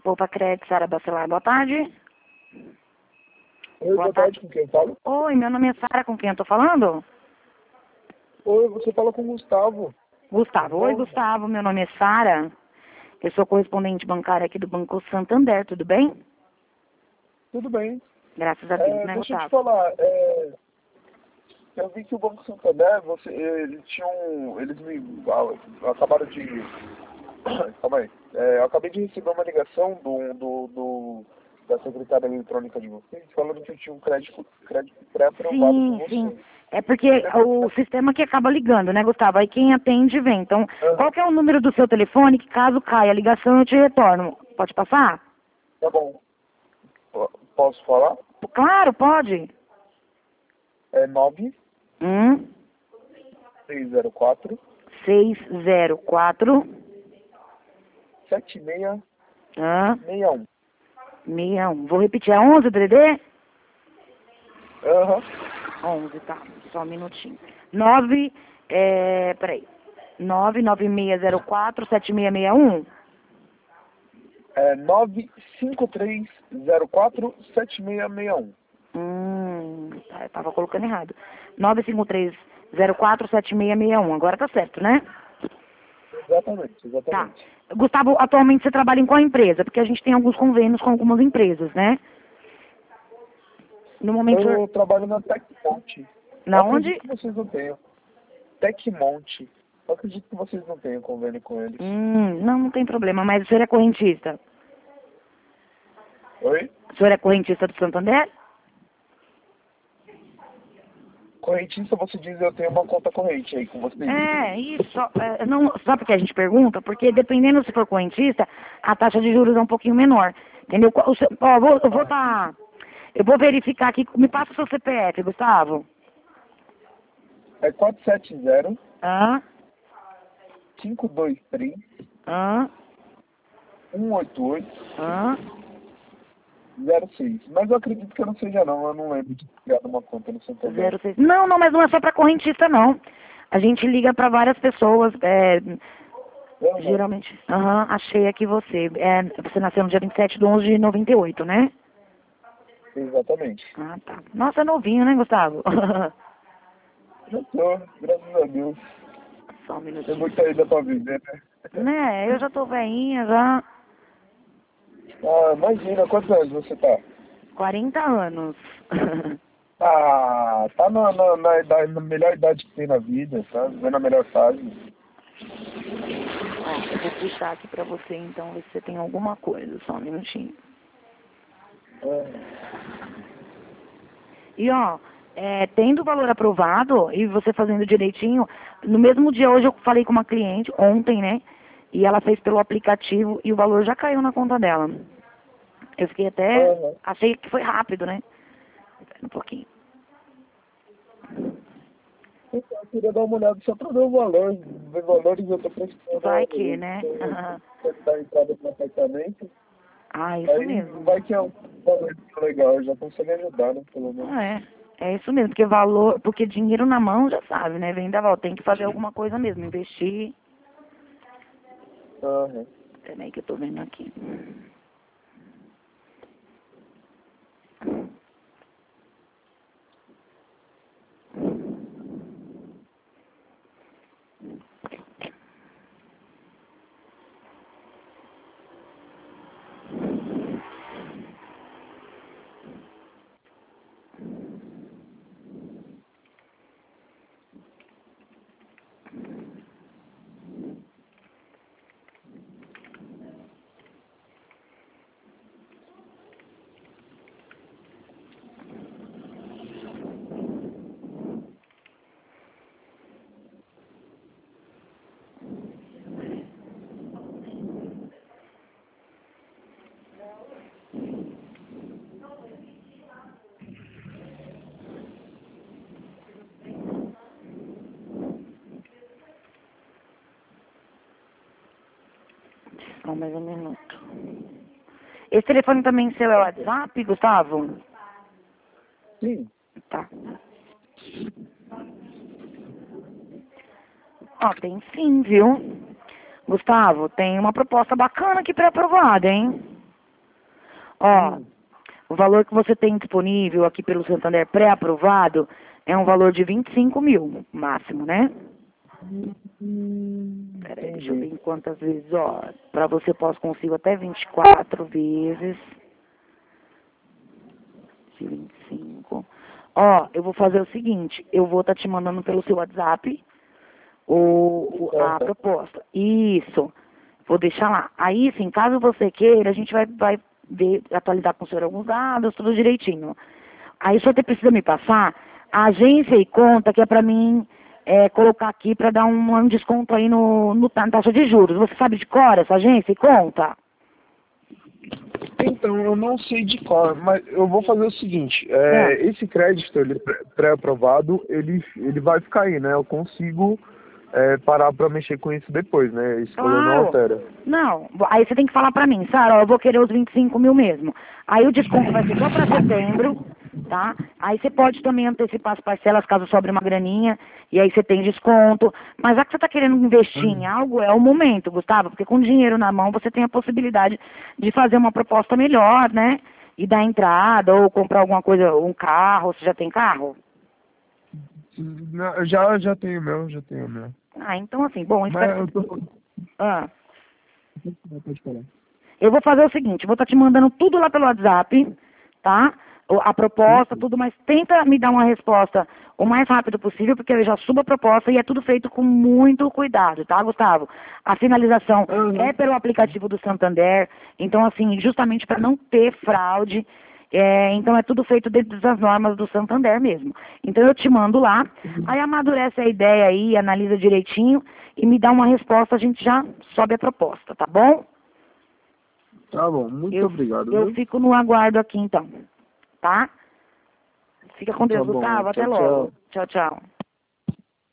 Poupa Crédito, Sara Bacelar, boa tarde. Oi, boa tarde, com quem eu falo? Oi, meu nome é Sara, com quem eu tô falando? Oi, você fala com o Gustavo. Gustavo. Oi, Gustavo, meu nome é Sara. Eu sou correspondente bancária aqui do Banco Santander, tudo bem? Tudo bem. Graças a Deus, né, Deixa eu te Gustavo? falar, eu vi que o Banco Santander, eles acabaram de, calma aí, eu acabei de receber uma ligação da secretária eletrônica de vocês, falando que eu tinha um crédito pré-aprovado com vocês. Sim. É porque o sistema que acaba ligando, né, Gustavo? Aí quem atende vem. Então, qual que é o número do seu telefone que caso caia a ligação eu te retorno? Pode passar? Tá bom. Posso falar? Claro, pode. É 9 Hum, 604 604 7661. ah, 61. Vou repetir, é 11, DDD? Aham. 11, tá. Só um minutinho. 99604-7661. É 953047661. Tá, eu tava colocando errado. 95304-7661. Agora tá certo, né? Exatamente, Tá. exatamente. Gustavo, atualmente você trabalha em qual empresa? Porque a gente tem alguns convênios com algumas empresas, né? No momento... Eu trabalho na Tecmonte. Na Eu onde? acredito que vocês não tenham. Tecmonte. Eu acredito que vocês não tenham convênio com eles. Não tem problema, mas o senhor é correntista? Oi? O senhor é correntista do Santander? Correntista, você diz eu tenho uma conta corrente aí com vocês. Isso. Não, sabe por que a gente pergunta? Porque dependendo se for correntista, a taxa de juros é um pouquinho menor. Entendeu? Eu vou verificar aqui. Me passa o seu CPF, Gustavo. É 470 Ah, 523 ah, 188 ah. 06. Mas eu acredito que eu não seja não. Eu não lembro de criar uma conta no Santander. 06. Não, mas não é só para correntista, não. A gente liga para várias pessoas. Geralmente. Achei aqui você. Você nasceu no dia 27/11/98, né? Exatamente. Ah, tá. Nossa, é novinho, né, Gustavo? Já tô, graças a Deus. Só um Tem minutinho. muita ainda pra viver, né? Né, eu já tô velhinha, já. Imagina, quantos anos você tá? 40 anos. Tá na melhor idade que tem na vida, tá? Vivendo a melhor fase. Ó, eu vou puxar aqui pra você, então, ver se você tem alguma coisa. Só um minutinho. E, ó, tendo o valor aprovado e você fazendo direitinho, no mesmo dia hoje eu falei com uma cliente, ontem, né? E ela fez pelo aplicativo e o valor já caiu na conta dela. Eu fiquei até... Achei que foi rápido, né? Espera um pouquinho. Eu queria dar uma olhada só pra ver o valor. Ver valores eu tô precisando. Vai que, né? Tentar entrar no apartamento. Isso Aí mesmo. vai que é um valor legal, já consegue ajudar, né? Pelo menos. É isso mesmo, porque dinheiro na mão já sabe, né? Vem da volta, tem que fazer alguma coisa mesmo, investir. Peraí que eu tô vendo aqui. Só mais um minuto. Esse telefone também seu é o WhatsApp, Gustavo? Sim. Tá. Ó, tem sim, viu? Gustavo, tem uma proposta bacana aqui pré-aprovada, hein? Ó, o valor que você tem disponível aqui pelo Santander pré-aprovado é um valor de 25 mil, máximo, né? Peraí, deixa eu ver em quantas vezes, ó. Pra você posso consigo até 24 vezes. De 25. Ó, eu vou fazer o seguinte, eu vou estar te mandando pelo seu WhatsApp a proposta. Isso. Vou deixar lá. Aí, sim, caso você queira, a gente vai ver, atualizar com o senhor alguns dados, tudo direitinho. Aí o senhor precisa me passar a agência e conta, que é pra mim colocar aqui pra dar um desconto aí na taxa de juros. Você sabe de cor essa agência e conta? Então, eu não sei de cor, mas eu vou fazer o seguinte, esse crédito, ele pré-aprovado, ele vai ficar aí, né? Eu consigo parar para mexer com isso depois, né? Esse valor não altera. Não, aí você tem que falar pra mim, Sara, ó, eu vou querer os 25 mil mesmo. Aí o desconto vai ser só pra setembro, tá? Aí você pode também antecipar as parcelas caso sobre uma graninha, e aí você tem desconto. Mas já que você tá querendo investir em algo, é o momento, Gustavo, porque com dinheiro na mão você tem a possibilidade de fazer uma proposta melhor, né? E dar entrada, ou comprar alguma coisa, um carro, você já tem carro? Não, eu já tenho o meu. Ah, então assim, bom, Mas eu tô... Ah. Pode falar. Eu vou fazer o seguinte, vou estar te mandando tudo lá pelo WhatsApp, tá? A proposta, tudo, mas tenta me dar uma resposta o mais rápido possível, porque eu já subo a proposta e é tudo feito com muito cuidado, tá, Gustavo? A finalização é pelo aplicativo do Santander, então, assim, justamente para não ter fraude, então é tudo feito dentro das normas do Santander mesmo. Então eu te mando lá, aí amadurece a ideia aí, analisa direitinho e me dá uma resposta, a gente já sobe a proposta, tá bom? Tá bom, muito obrigado. Eu fico no aguardo aqui, então. Tá? Fica com Deus, Tá bom, Gustavo. Até tchau, logo. tchau. Tchau, tchau.